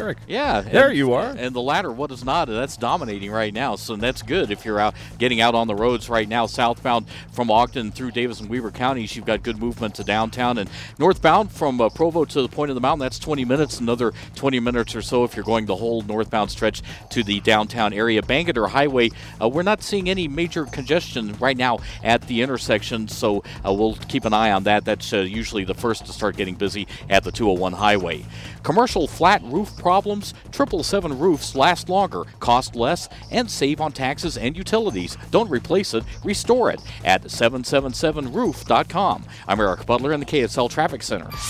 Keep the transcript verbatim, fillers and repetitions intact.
Eric. Yeah. There and, you are. And the latter, what is not, that's dominating right now. So that's good if you're out getting out on the roads right now. Southbound from Ogden through Davis and Weaver counties, you've got good movement to downtown. And northbound from uh, Provo to the point of the mountain, that's twenty minutes, another twenty minutes or so if you're going the whole northbound stretch to the downtown area. Bangerter Highway, uh, we're not seeing any major congestion right now at the intersection, so uh, we'll keep an eye on that. That's uh, usually the first to start getting busy at the two oh one highway. Commercial flat roof problems? triple seven Roofs last longer, cost less, and save on taxes and utilities. Don't replace it, restore it at seven seven seven roof dot com. I'm Eric Butler in the K S L Traffic Center.